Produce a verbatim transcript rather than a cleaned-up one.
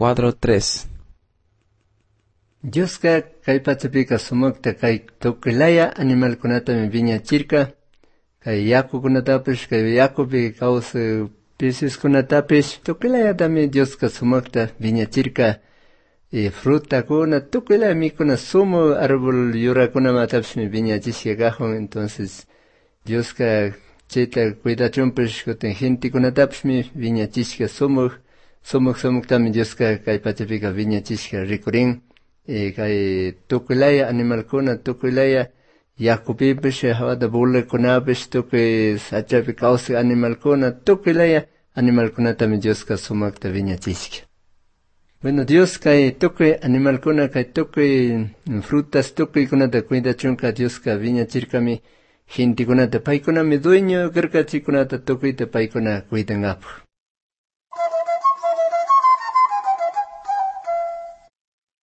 Cuadro tres. Dioska kay pachapika sumaqta kay tukuylaya animalkunatami viñachirka, kay yakukunatapish, kay yakupi kawsaq peces-kunatapish tukuylayatami Dioska sumaqta viñachirka, y frutakuna tukuylaya mikuna sumu árbol yurakunamatapish viñachishka kajun. Entonces Dioska chayta cuidachunpish kutin gentikunatapishmi viñachishka sumuq sumuq sumuqtami Dioska kay pachapika viñachishka rikurin. Y kay tukuylaya animalkuna tukuylaya yakupipish hawata bulakunapish tukuy sachapi kawsaq animalkuna tukuylaya animalkunatami Dioska sumaqta viñachishka. Bueno, Dios kay tukuy animalkuna kay tukuy frutas tukuykunata cuidachunka Dioska viñachirkami gentikunata paykunami dueño karkachikunata tukuyta paykuna cuidanapaq.